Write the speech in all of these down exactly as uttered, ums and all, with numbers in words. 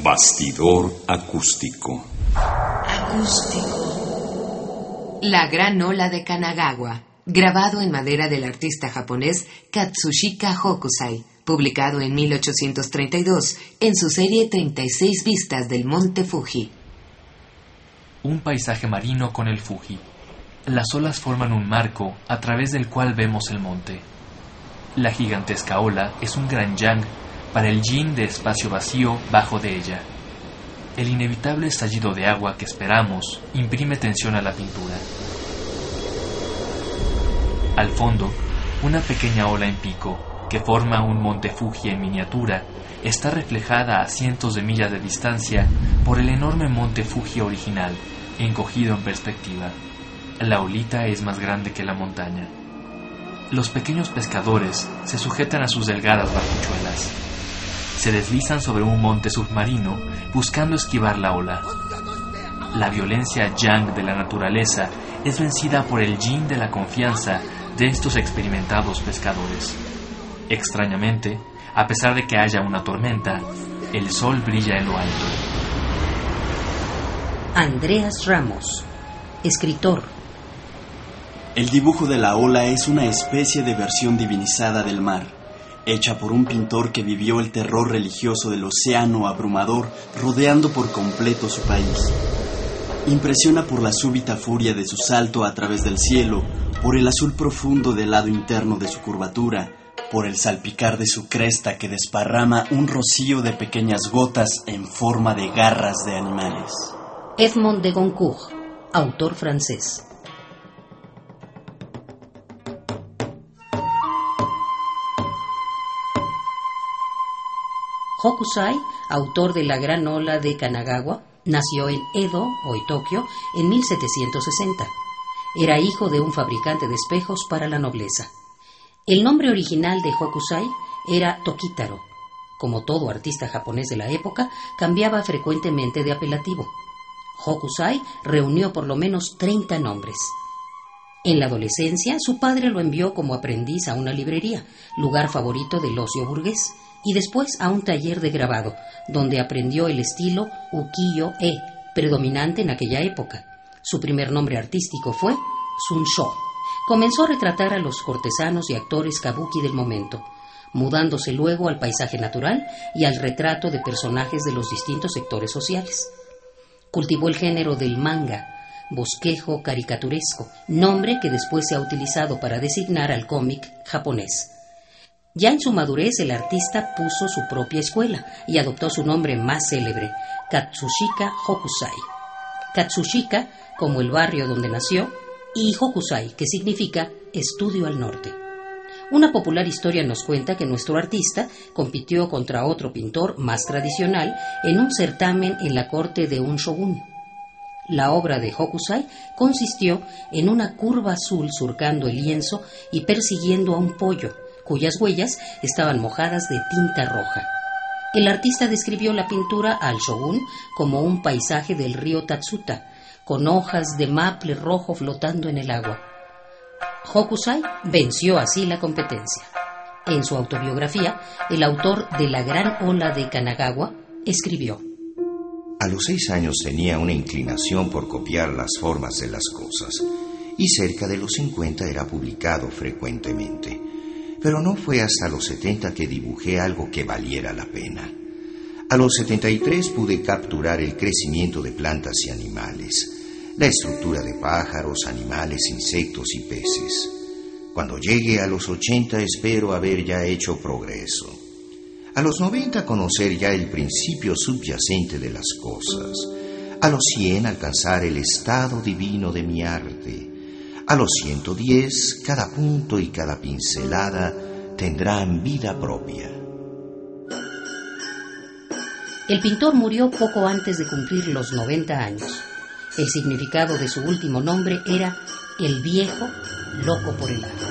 Bastidor acústico. Acústico. La gran ola de Kanagawa, grabado en madera del artista japonés Katsushika Hokusai, publicado en mil ochocientos treinta y dos en su serie treinta y seis vistas del monte Fuji. Un paisaje marino con el Fuji. Las olas forman un marco a través del cual vemos el monte. La gigantesca ola es un gran yang para el yin de espacio vacío bajo de ella. El inevitable estallido de agua que esperamos imprime tensión a la pintura. Al fondo, una pequeña ola en pico, que forma un monte Fuji en miniatura, está reflejada a cientos de millas de distancia por el enorme monte Fuji original, encogido en perspectiva. La olita es más grande que la montaña. Los pequeños pescadores se sujetan a sus delgadas barquchuelas. Se deslizan sobre un monte submarino buscando esquivar la ola. La violencia yang de la naturaleza es vencida por el yin de la confianza de estos experimentados pescadores. Extrañamente, a pesar de que haya una tormenta, el sol brilla en lo alto. Andreas Ramos, escritor. El dibujo de la ola es una especie de versión divinizada del mar, hecha por un pintor que vivió el terror religioso del océano abrumador rodeando por completo su país. Impresiona por la súbita furia de su salto a través del cielo, por el azul profundo del lado interno de su curvatura, por el salpicar de su cresta que desparrama un rocío de pequeñas gotas en forma de garras de animales. Edmond de Goncourt, autor francés. Hokusai, autor de La gran ola de Kanagawa, nació en Edo, hoy Tokio, en mil setecientos sesenta. Era hijo de un fabricante de espejos para la nobleza. El nombre original de Hokusai era Tokitaro. Como todo artista japonés de la época, cambiaba frecuentemente de apelativo. Hokusai reunió por lo menos treinta nombres. En la adolescencia, su padre lo envió como aprendiz a una librería, lugar favorito del ocio burgués, y después a un taller de grabado, donde aprendió el estilo ukiyo-e, predominante en aquella época. Su primer nombre artístico fue Sunsho. Comenzó a retratar a los cortesanos y actores kabuki del momento, mudándose luego al paisaje natural y al retrato de personajes de los distintos sectores sociales. Cultivó el género del manga, bosquejo caricaturesco, nombre que después se ha utilizado para designar al cómic japonés. Ya en su madurez, el artista puso su propia escuela y adoptó su nombre más célebre, Katsushika Hokusai. Katsushika, como el barrio donde nació, y Hokusai, que significa estudio al norte. Una popular historia nos cuenta que nuestro artista compitió contra otro pintor más tradicional en un certamen en la corte de un shogun. La obra de Hokusai consistió en una curva azul surcando el lienzo y persiguiendo a un pollo, cuyas huellas estaban mojadas de tinta roja. El artista describió la pintura al shogun como un paisaje del río Tatsuta, con hojas de maple rojo flotando en el agua. Hokusai venció así la competencia. En su autobiografía, el autor de La gran ola de Kanagawa escribió: A los seis años tenía una inclinación por copiar las formas de las cosas, y cerca de los cincuenta era publicado frecuentemente. Pero no fue hasta los setenta que dibujé algo que valiera la pena. A los setenta y tres pude capturar el crecimiento de plantas y animales, la estructura de pájaros, animales, insectos y peces. Cuando llegue a los ochenta espero haber ya hecho progreso. A los noventa conocer ya el principio subyacente de las cosas. A los cien alcanzar el estado divino de mi arte. A los ciento diez, cada punto y cada pincelada tendrán vida propia. El pintor murió poco antes de cumplir los noventa años. El significado de su último nombre era el viejo loco por el arte.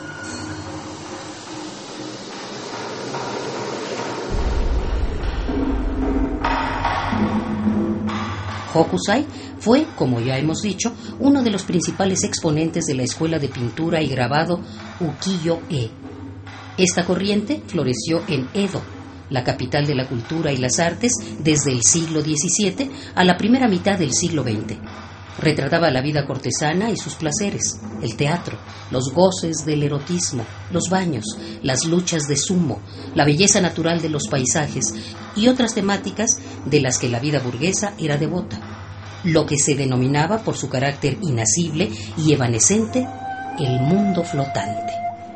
Hokusai fue, como ya hemos dicho, uno de los principales exponentes de la escuela de pintura y grabado ukiyo-e. Esta corriente floreció en Edo, la capital de la cultura y las artes desde el siglo diecisiete a la primera mitad del siglo veinte. Retrataba la vida cortesana y sus placeres, el teatro, los goces del erotismo, los baños, las luchas de sumo, la belleza natural de los paisajes y otras temáticas de las que la vida burguesa era devota, lo que se denominaba por su carácter inasible y evanescente el mundo flotante.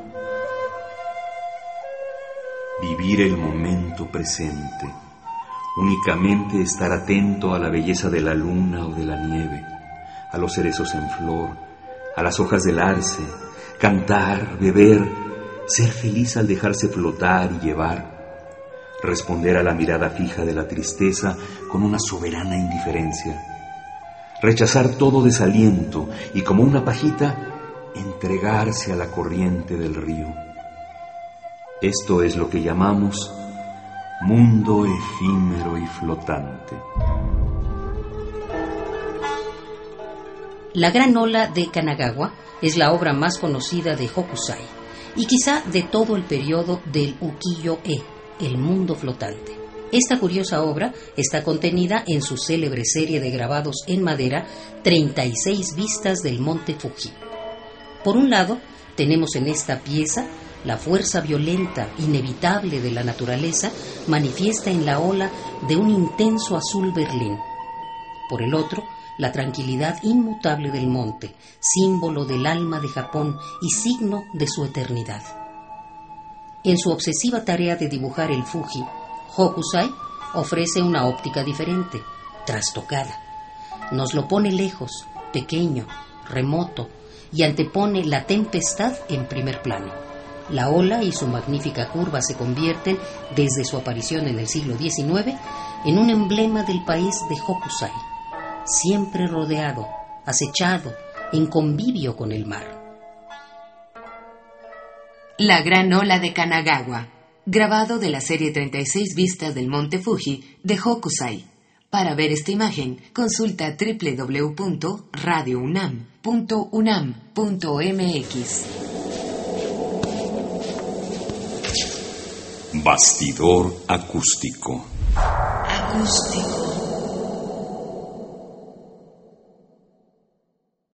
Vivir el momento presente, únicamente estar atento a la belleza de la luna o de la nieve, a los cerezos en flor, a las hojas del arce, cantar, beber, ser feliz al dejarse flotar y llevar, responder a la mirada fija de la tristeza con una soberana indiferencia, rechazar todo desaliento y como una pajita entregarse a la corriente del río. Esto es lo que llamamos mundo efímero y flotante. La gran ola de Kanagawa es la obra más conocida de Hokusai y quizá de todo el periodo del Ukiyo-e, el mundo flotante. Esta curiosa obra está contenida en su célebre serie de grabados en madera treinta y seis vistas del monte Fuji. Por un lado, tenemos en esta pieza la fuerza violenta, inevitable de la naturaleza, manifiesta en la ola de un intenso azul Berlín. Por el otro, la tranquilidad inmutable del monte, símbolo del alma de Japón y signo de su eternidad. En su obsesiva tarea de dibujar el Fuji, Hokusai ofrece una óptica diferente, trastocada. Nos lo pone lejos, pequeño, remoto, y antepone la tempestad en primer plano. La ola y su magnífica curva se convierten, desde su aparición en el siglo diecinueve, en un emblema del país de Hokusai, siempre rodeado, acechado, en convivio con el mar. La gran ola de Kanagawa, grabado de la serie treinta y seis vistas del monte Fuji de Hokusai. Para ver esta imagen, consulta doble u doble u doble u punto radio unam punto unam punto m x. Bastidor acústico. Acústico.